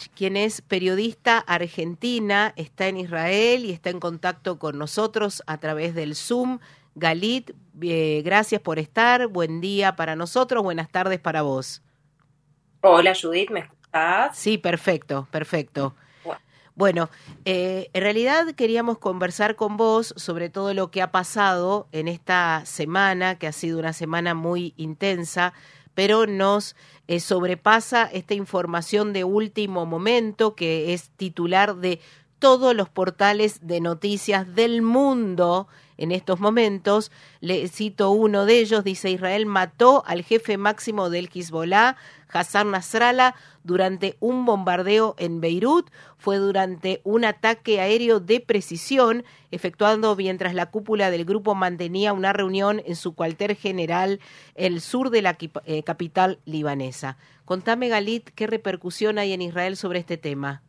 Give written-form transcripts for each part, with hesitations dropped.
quien es periodista argentina, está en Israel y está en contacto con nosotros a través del Zoom. Galit, gracias por estar. Buen día para nosotros, buenas tardes para vos. Hola Judith, ¿me escuchás? Sí, perfecto, perfecto. Bueno, Bueno, en realidad queríamos conversar con vos sobre todo lo que ha pasado en esta semana, que ha sido una semana muy intensa, pero nos sobrepasa esta información de último momento que es titular de todos los portales de noticias del mundo en estos momentos. Le cito uno de ellos, dice: Israel mató al jefe máximo del Hezbollah, Hassan Nasrallah, durante un bombardeo en Beirut. Fue durante un ataque aéreo de precisión efectuado mientras la cúpula del grupo mantenía una reunión en su cuartel general en el sur de la capital libanesa. Contame, Galit, ¿qué repercusión hay en Israel sobre este tema?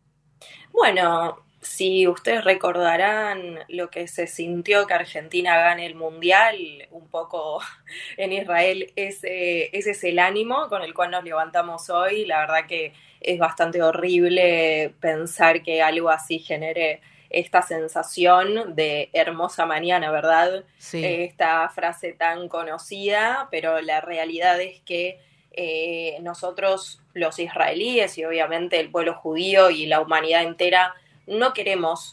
bueno, si ustedes recordarán lo que se sintió que Argentina gane el Mundial, un poco en Israel ese es el ánimo con el cual nos levantamos hoy. La verdad que es bastante horrible pensar que algo así genere esta sensación de hermosa mañana, ¿verdad? Sí. Esta frase tan conocida, pero la realidad es que nosotros, los israelíes y obviamente el pueblo judío y la humanidad entera, no queremos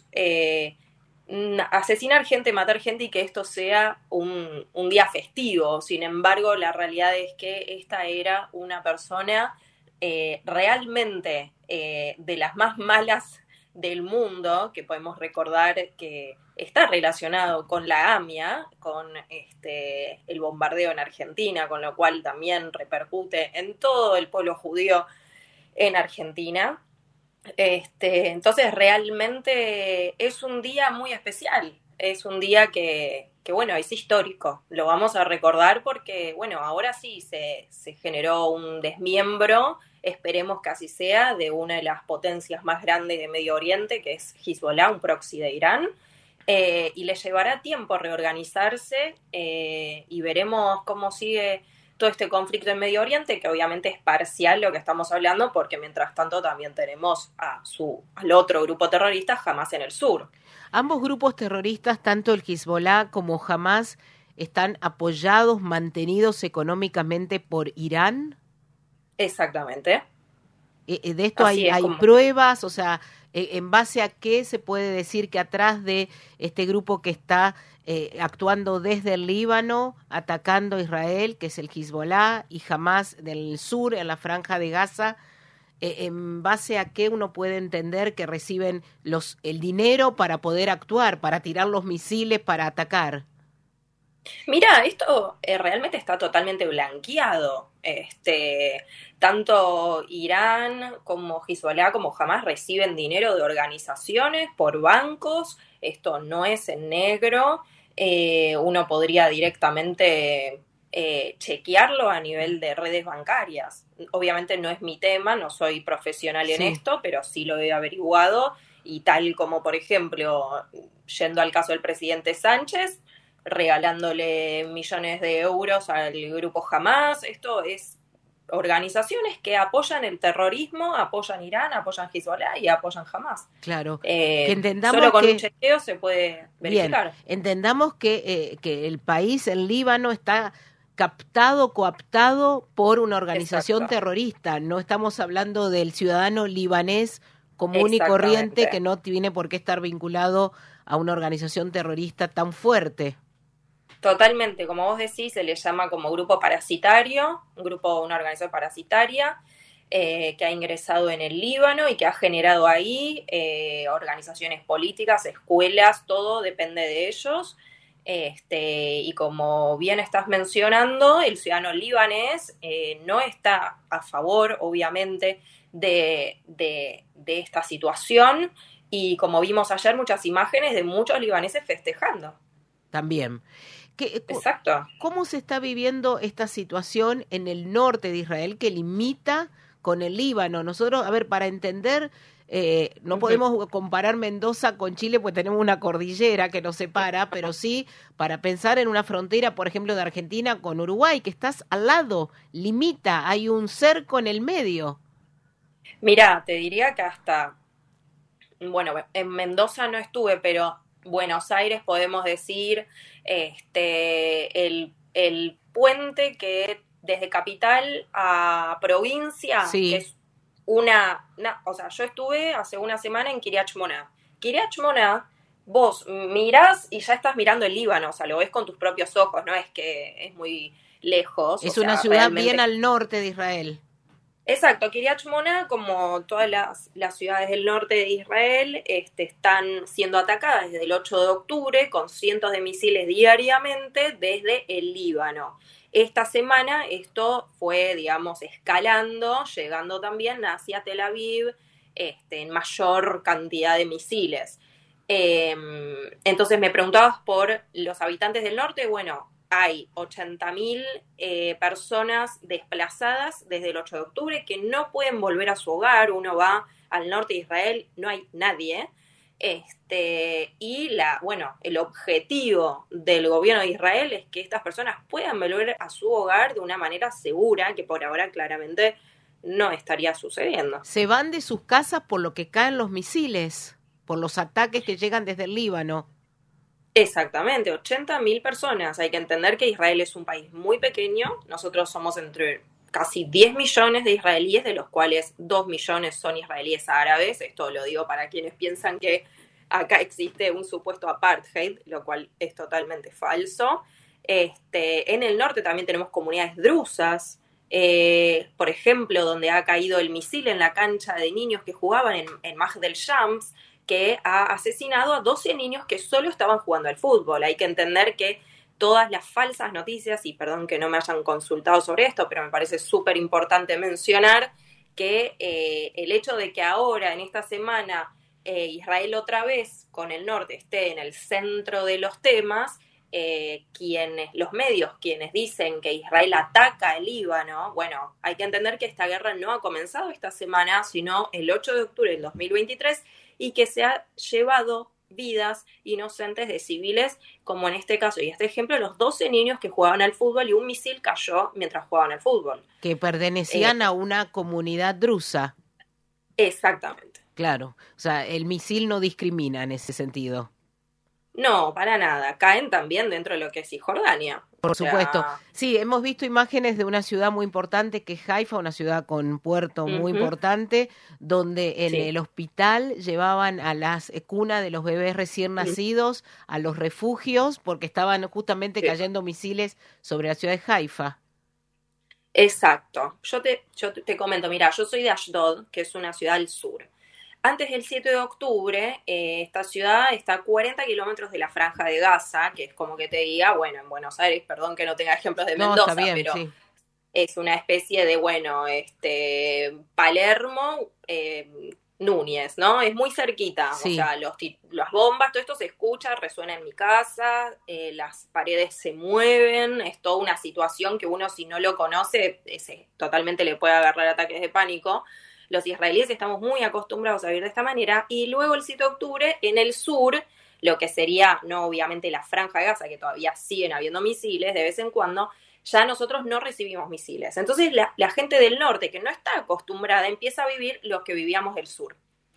asesinar gente, matar gente y que esto sea un día festivo. Sin embargo, la realidad es que esta era una persona realmente de las más malas del mundo, que podemos recordar que está relacionado con la AMIA, con el bombardeo en Argentina, con lo cual también repercute en todo el pueblo judío en Argentina. Entonces realmente es un día muy especial, es un día que bueno, es histórico, lo vamos a recordar porque, bueno, ahora sí se generó un desmiembro, esperemos que así sea, de una de las potencias más grandes de Medio Oriente, que es Hezbollah, un proxy de Irán, y le llevará tiempo reorganizarse y veremos cómo sigue todo este conflicto en Medio Oriente, que obviamente es parcial lo que estamos hablando, porque mientras tanto también tenemos al otro grupo terrorista, Hamas, en el sur. Ambos grupos terroristas, tanto el Hezbollah como Hamas, están apoyados, mantenidos económicamente por Irán. Exactamente. De esto Así es hay como... pruebas, o sea, en base a qué se puede decir que atrás de este grupo que está actuando desde el Líbano, atacando a Israel, que es el Hezbollah, y Hamas del sur, en la franja de Gaza, en base a qué uno puede entender que reciben el dinero para poder actuar, para tirar los misiles, para atacar. Mira, esto realmente está totalmente blanqueado. Tanto Irán como Hezbollah como Hamas reciben dinero de organizaciones por bancos. Esto no es en negro. Uno podría directamente chequearlo a nivel de redes bancarias. Obviamente no es mi tema, no soy profesional en Sí. esto, pero sí lo he averiguado y tal como, por ejemplo, yendo al caso del presidente Sánchez, regalándole millones de euros al grupo Hamas. Esto es organizaciones que apoyan el terrorismo, apoyan Irán, apoyan Hezbollah y apoyan Hamas. Claro, que Solo entendamos con un que, chequeo se puede bien, verificar. entendamos que el país, el Líbano, está captado, coaptado por una organización Exacto, terrorista. No estamos hablando del ciudadano libanés común y corriente que exactamente. no tiene por qué estar vinculado a una organización terrorista tan fuerte. Totalmente, como vos decís, se le llama como grupo parasitario, una organización parasitaria que ha ingresado en el Líbano y que ha generado ahí organizaciones políticas, escuelas, todo depende de ellos. Y como bien estás mencionando, el ciudadano libanés no está a favor, obviamente, de esta situación y como vimos ayer, muchas imágenes de muchos libaneses festejando. También. ¿Qué, Exacto. ¿Cómo se está viviendo esta situación en el norte de Israel que limita con el Líbano? Nosotros, a ver, para entender, no Uh-huh. podemos comparar Mendoza con Chile, pues tenemos una cordillera que nos separa, pero sí para pensar en una frontera, por ejemplo, de Argentina con Uruguay, que estás al lado, limita, hay un cerco en el medio. Mirá, te diría que hasta, bueno, en Mendoza no estuve, pero Buenos Aires podemos decir, el puente que desde capital a provincia, que Sí. es o sea, yo estuve hace una semana en Kiryat Shmona. Kiryat Shmona, vos mirás y ya estás mirando el Líbano, o sea, lo ves con tus propios ojos, no es que es muy lejos, o Es una sea, ciudad bien realmente. al norte de Israel. Exacto, Kiryat Shmona, como todas las ciudades del norte de Israel, están siendo atacadas desde el 8 de octubre con cientos de misiles diariamente desde el Líbano. Esta semana esto fue, digamos, escalando, llegando también hacia Tel Aviv, en mayor cantidad de misiles. Entonces me preguntabas por los habitantes del norte. Bueno, hay 80.000 personas desplazadas desde el 8 de octubre que no pueden volver a su hogar. Uno va al norte de Israel, no hay nadie. Bueno, el objetivo del gobierno de Israel es que estas personas puedan volver a su hogar de una manera segura, que por ahora claramente no estaría sucediendo. Se van de sus casas por lo que caen los misiles, por los ataques que llegan desde el Líbano. Exactamente, 80.000 personas. Hay que entender que Israel es un país muy pequeño. Nosotros somos entre casi 10 millones de israelíes, de los cuales 2 millones son israelíes árabes. Esto lo digo para quienes piensan que acá existe un supuesto apartheid, lo cual es totalmente falso. En el norte también tenemos comunidades drusas. Por ejemplo, donde ha caído el misil en la cancha de niños que jugaban en Majd el-Shams, que ha asesinado a 12 niños que solo estaban jugando al fútbol. Hay que entender que todas las falsas noticias, y perdón que no me hayan consultado sobre esto, pero me parece súper importante mencionar que el hecho de que ahora, en esta semana, Israel otra vez con el norte esté en el centro de los temas, los medios quienes dicen que Israel ataca el Líbano, bueno, hay que entender que esta guerra no ha comenzado esta semana, sino el 8 de octubre del 2023, y que se ha llevado vidas inocentes de civiles, como en este caso y este ejemplo, los 12 niños que jugaban al fútbol y un misil cayó mientras jugaban al fútbol. Que pertenecían a una comunidad drusa. Exactamente. Claro, o sea, el misil no discrimina en ese sentido. No, para nada. Caen también dentro de lo que es Cisjordania. O Por supuesto. sea, Sí, hemos visto imágenes de una ciudad muy importante que es Haifa, una ciudad con un puerto muy importante, donde en sí. el hospital llevaban a las cunas de los bebés recién nacidos a los refugios porque estaban justamente Sí. cayendo misiles sobre la ciudad de Haifa. Exacto. Yo te comento, mira, yo soy de Ashdod, que es una ciudad al sur. Antes del 7 de octubre, esta ciudad está a 40 kilómetros de la Franja de Gaza, que es como que te diga, bueno, en Buenos Aires, perdón que no tenga ejemplos de No, está Mendoza, bien, pero sí. es una especie de, bueno, Palermo, Núñez, ¿no? Es muy cerquita, o Sí. sea, las bombas, todo esto se escucha, resuena en mi casa, las paredes se mueven, es toda una situación que uno si no lo conoce, totalmente le puede agarrar ataques de pánico. Los israelíes estamos muy acostumbrados a vivir de esta manera, y luego el 7 de octubre en el sur, lo que sería, no obviamente la Franja de Gaza, que todavía siguen habiendo misiles de vez en cuando, ya nosotros no recibimos misiles. Entonces la gente del norte que no está acostumbrada empieza a vivir lo que vivíamos del sur.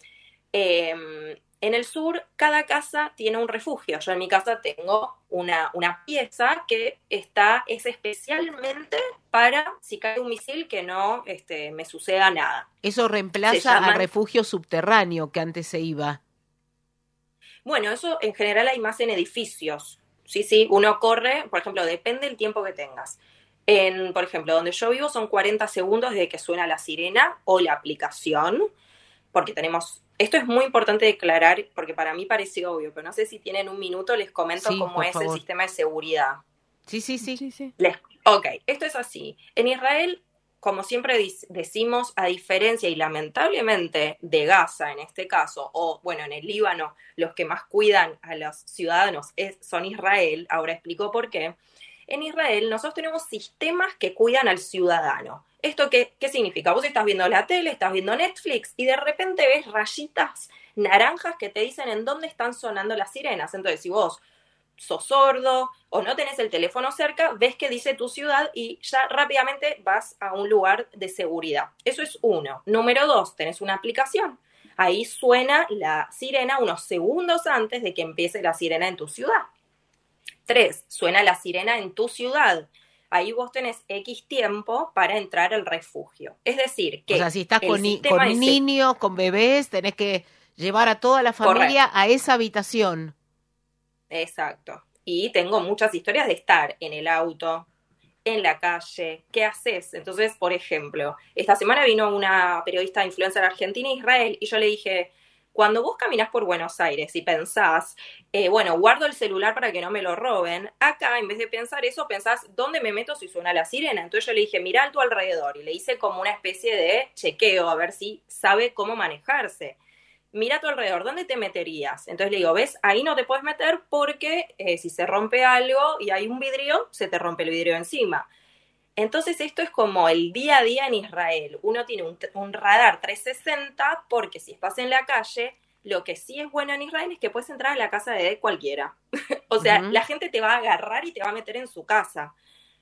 En el sur, cada casa tiene un refugio. Yo en mi casa tengo una pieza que es especialmente para si cae un misil que no me suceda nada. Eso Se reemplaza al llaman, refugio subterráneo que antes se iba. bueno, eso en general hay más en edificios. Sí, sí, uno corre, por ejemplo, depende del tiempo que tengas. Por ejemplo, donde yo vivo son 40 segundos desde que suena la sirena o la aplicación, porque esto es muy importante declarar, porque para mí parece obvio, pero no sé si tienen un minuto, les comento Sí, cómo por es el favor. sistema de seguridad. Sí, sí, sí. Sí, sí. Ok, esto es así. En Israel, como siempre decimos, a diferencia y lamentablemente de Gaza en este caso, o bueno, en el Líbano, los que más cuidan a los ciudadanos son Israel, ahora explico por qué. En Israel nosotros tenemos sistemas que cuidan al ciudadano. ¿Esto qué significa? Vos estás viendo la tele, estás viendo Netflix y de repente ves rayitas naranjas que te dicen en dónde están sonando las sirenas. Entonces, si vos sos sordo o no tenés el teléfono cerca, ves que dice tu ciudad y ya rápidamente vas a un lugar de seguridad. Eso es uno. Número 2, tenés una aplicación. Ahí suena la sirena unos segundos antes de que empiece la sirena en tu ciudad. 3, suena la sirena en tu ciudad. Ahí vos tenés X tiempo para entrar al refugio. Es decir, que O sea, si estás con sistema niños, con bebés, tenés que llevar a toda la familia correcto, a esa habitación. exacto. Y tengo muchas historias de estar en el auto, en la calle, ¿qué haces? Entonces, por ejemplo, esta semana vino una periodista influencer argentina, Israel, y yo le dije, cuando vos caminás por Buenos Aires y pensás, bueno, guardo el celular para que no me lo roben, acá en vez de pensar eso, pensás, ¿dónde me meto si suena la sirena? Entonces yo le dije, mirá a tu alrededor, y le hice como una especie de chequeo, a ver si sabe cómo manejarse. Mira a tu alrededor, ¿dónde te meterías? Entonces le digo, ¿ves? Ahí no te puedes meter porque si se rompe algo y hay un vidrio, se te rompe el vidrio encima. Entonces esto es como el día a día en Israel. Uno tiene un radar 360 porque si estás en la calle, lo que sí es bueno en Israel es que puedes entrar a la casa de cualquiera. O sea, Ujú. la gente te va a agarrar y te va a meter en su casa.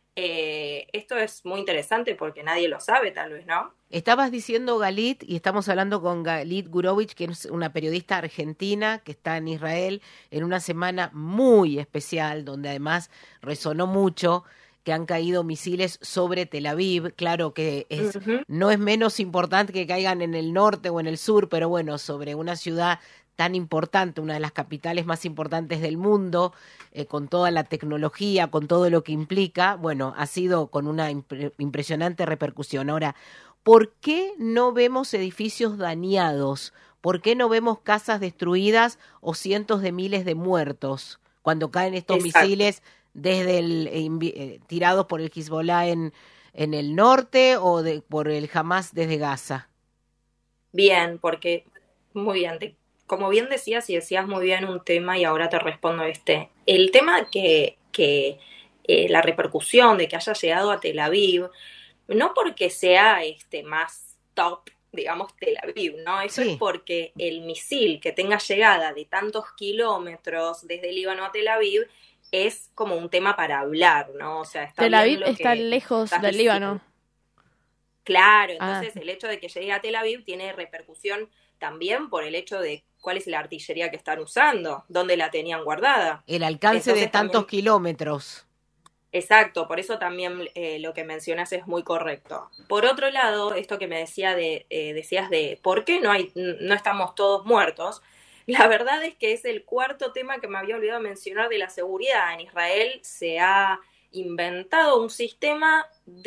Esto es muy interesante porque nadie lo sabe, tal vez, ¿no? Estabas diciendo Galit, y estamos hablando con Galit Gurovich, que es una periodista argentina que está en Israel en una semana muy especial, donde además resonó mucho que han caído misiles sobre Tel Aviv. Claro que Ujú. no es menos importante que caigan en el norte o en el sur, pero bueno, sobre una ciudad tan importante, una de las capitales más importantes del mundo, con toda la tecnología, con todo lo que implica, bueno, ha sido con una impresionante repercusión. Ahora, ¿por qué no vemos edificios dañados? ¿Por qué no vemos casas destruidas o cientos de miles de muertos cuando caen estos Exacto. misiles desde tirados por el Hezbollah en el norte o por el Hamas desde Gaza? Bien, porque, muy bien, como bien decías y decías muy bien un tema y ahora te respondo este. El tema que la repercusión de que haya llegado a Tel Aviv, no porque sea más top, digamos, Tel Aviv, ¿no? Eso es Sí, porque el misil que tenga llegada de tantos kilómetros desde Líbano a Tel Aviv es como un tema para hablar, ¿no? O sea, está Tel bien Aviv lo está que lejos estás del diciendo. Líbano. Claro, Ah, entonces el hecho de que llegue a Tel Aviv tiene repercusión también por el hecho de cuál es la artillería que están usando, dónde la tenían guardada. el alcance de Entonces tantos también, kilómetros. exacto, por eso también lo que mencionas es muy correcto. Por otro lado, esto que me decías de por qué no estamos todos muertos, la verdad es que es el cuarto tema que me había olvidado mencionar de la seguridad. En Israel se ha inventado un sistema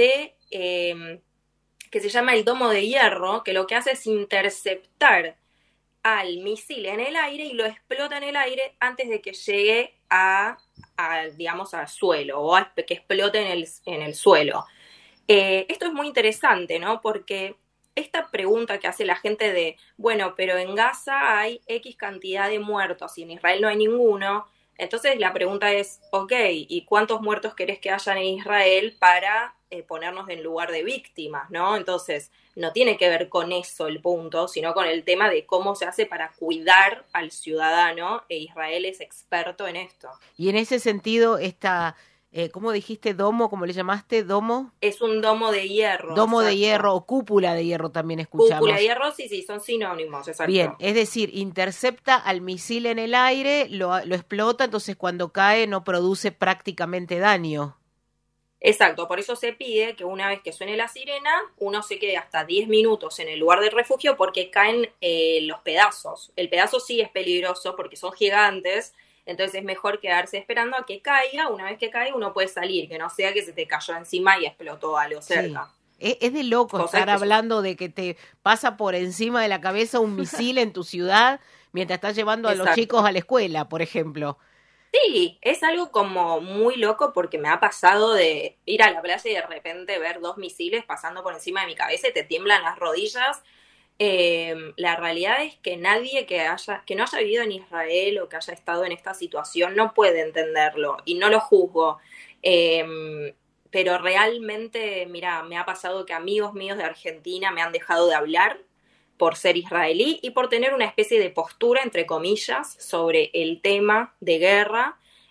que se llama el domo de hierro, que lo que hace es interceptar al misil en el aire y lo explota en el aire antes de que llegue digamos, al suelo o que explote en el suelo. Esto es muy interesante, ¿no? Porque esta pregunta que hace la gente de, bueno, pero en Gaza hay X cantidad de muertos y en Israel no hay ninguno. Entonces la pregunta es, ok, ¿y cuántos muertos querés que hayan en Israel para ponernos en lugar de víctimas, ¿no? Entonces, no tiene que ver con eso el punto, sino con el tema de cómo se hace para cuidar al ciudadano, e Israel es experto en esto. Y en ese sentido, ¿cómo dijiste domo? ¿Cómo le llamaste? ¿Domo? Es un domo de hierro, Domo de hierro exacto. o cúpula de hierro también Cúpula de escuchamos. hierro, sí, sí, son sinónimos, Bien, exacto. es decir, intercepta al misil en el aire, lo explota, entonces cuando cae no produce prácticamente daño. Exacto, por eso se pide que una vez que suene la sirena, uno se quede hasta 10 minutos en el lugar del refugio porque caen los pedazos. El pedazo sí es peligroso porque son gigantes, entonces es mejor quedarse esperando a que caiga. Una vez que cae, uno puede salir, que no sea que se te cayó encima y explotó algo Sí. cerca. Es de loco Cosa estar que eso. hablando de que te pasa por encima de la cabeza un misil en tu ciudad mientras estás llevando a los chicos Exacto. a la escuela, por ejemplo. Sí, es algo como muy loco porque me ha pasado de ir a la playa y de repente ver dos misiles pasando por encima de mi cabeza y te tiemblan las rodillas. La realidad es que nadie que no haya vivido en Israel o que haya estado en esta situación no puede entenderlo y no lo juzgo. Pero realmente, mira, me ha pasado que amigos míos de Argentina me han dejado de hablar por ser israelí y por tener una especie de postura, entre comillas, sobre el tema de guerra.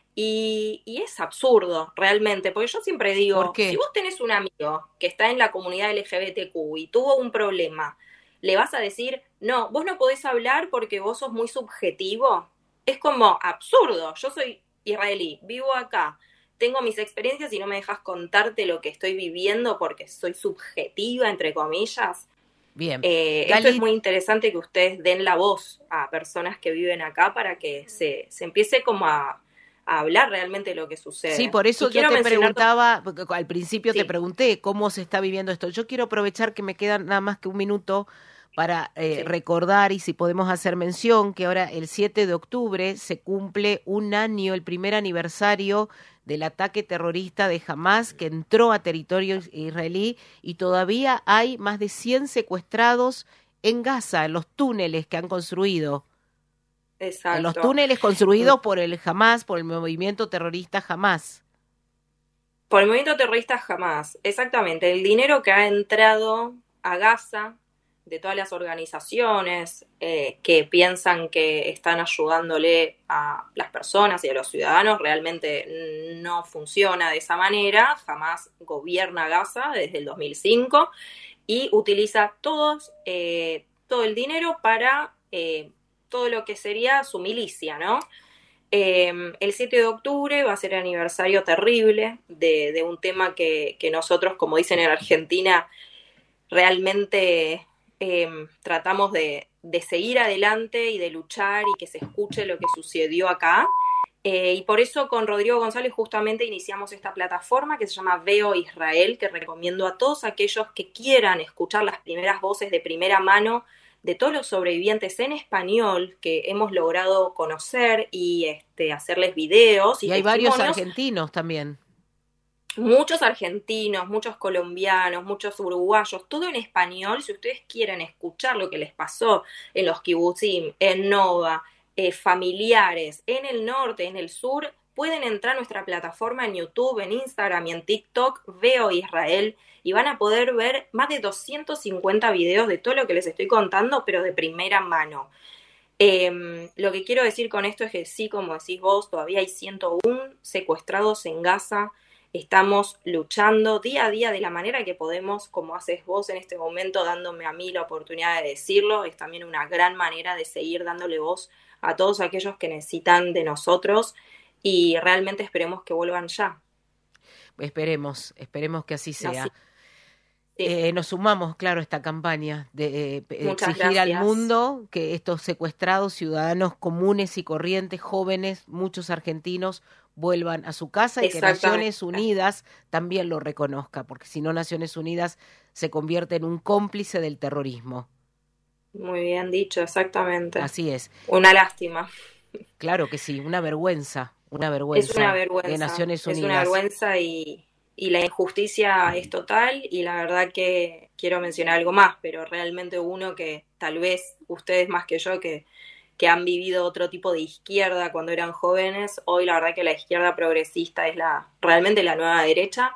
Y es absurdo, realmente, porque yo siempre ¿Por digo, si qué? vos tenés un amigo que está en la comunidad LGBTQ y tuvo un problema, ¿le vas a decir, no, vos no podés hablar porque vos sos muy subjetivo? Es como absurdo. Yo soy israelí, vivo acá, tengo mis experiencias y no me dejas contarte lo que estoy viviendo porque soy subjetiva, entre comillas. Bien. Esto es Galit, muy interesante que ustedes den la voz a personas que viven acá para que se empiece como a hablar realmente de lo que sí, sucede. por eso Y yo quiero te mencionar, preguntaba, porque al principio te sí, pregunté cómo se está viviendo esto. Yo quiero aprovechar que me queda nada más que un minuto para sí, recordar y si podemos hacer mención que ahora el 7 de octubre se cumple un año, el primer aniversario del ataque terrorista de Hamas que entró a territorio israelí y todavía hay más de 100 secuestrados en Gaza, en los túneles que han construido. En los exacto. túneles construidos por el Hamas, por el movimiento terrorista Hamas. Por el movimiento terrorista jamás, exactamente. El dinero que ha entrado a Gaza de todas las organizaciones que piensan que están ayudándole a las personas y a los ciudadanos realmente no funciona de esa manera. Jamás gobierna Gaza desde el 2005 y utiliza todo el dinero para todo lo que sería su milicia, ¿no? El 7 de octubre va a ser el aniversario terrible de un tema que nosotros, como dicen en Argentina, realmente tratamos de seguir adelante y de luchar y que se escuche lo que sucedió acá. Y por eso con Rodrigo González justamente iniciamos esta plataforma que se llama Veo Israel, que recomiendo a todos aquellos que quieran escuchar las primeras voces de primera mano de todos los sobrevivientes en español que hemos logrado conocer y hacerles videos y Y hay varios testimonios. argentinos también. Muchos argentinos, muchos colombianos, muchos uruguayos, todo en español. Si ustedes quieren escuchar lo que les pasó en los kibutzim, en Nova, familiares, en el norte, en el sur, pueden entrar a nuestra plataforma en YouTube, en Instagram y en TikTok, Veo Israel, y van a poder ver más de 250 videos de todo lo que les estoy contando, pero de primera mano. Lo que quiero decir con esto es que sí, como decís vos, todavía hay 101 secuestrados en Gaza. Estamos luchando día a día de la manera que podemos, como haces vos en este momento, dándome a mí la oportunidad de decirlo. Es también una gran manera de seguir dándole voz a todos aquellos que necesitan de nosotros y realmente esperemos que vuelvan ya. Esperemos, esperemos que así Así, sea. sí. Nos sumamos, claro, a esta campaña de Muchas exigir al gracias. mundo que estos secuestrados, ciudadanos comunes y corrientes, jóvenes, muchos argentinos, vuelvan a su casa y que Exactamente. Naciones Unidas también lo reconozca, porque si no Naciones Unidas se convierte en un cómplice del terrorismo. Muy bien dicho, exactamente. Así es. Una lástima. Claro que sí, una vergüenza de Naciones Es una Unidas. vergüenza y la injusticia es total y la verdad que quiero mencionar algo más, pero realmente uno que tal vez ustedes más que yo que han vivido otro tipo de izquierda cuando eran jóvenes, hoy la verdad que la izquierda progresista es realmente la nueva derecha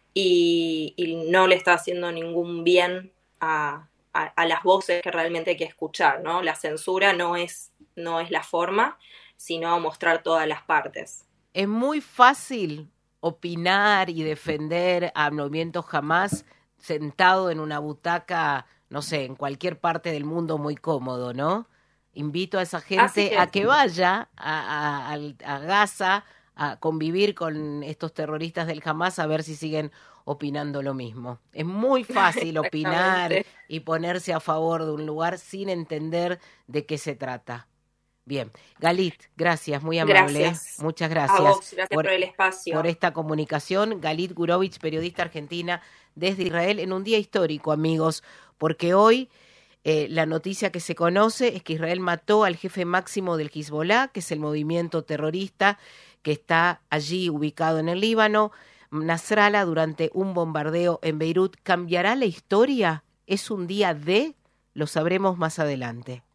y no le está haciendo ningún bien a las voces que realmente hay que escuchar, ¿no? La censura no es la forma, sino mostrar todas las partes. Es muy fácil opinar y defender a movimientos jamás sentado en una butaca, no sé, en cualquier parte del mundo muy cómodo, ¿no? Invito a esa Así gente a que, que vaya a Gaza a convivir con estos terroristas del Hamas a ver si siguen opinando lo mismo. Es muy fácil opinar exactamente. y ponerse a favor de un lugar sin entender de qué se trata. Bien, Galit, gracias, muy amable, ¿eh? Gracias Muchas a gracias vos, gracias por el por espacio. esta comunicación. Galit Gurovich, periodista argentina desde Israel, en un día histórico, amigos, porque hoy la noticia que se conoce es que Israel mató al jefe máximo del Hezbollah, que es el movimiento terrorista que está allí ubicado en el Líbano, Nasrallah, durante un bombardeo en Beirut. ¿Cambiará la historia? ¿Es un día de? Lo sabremos más adelante.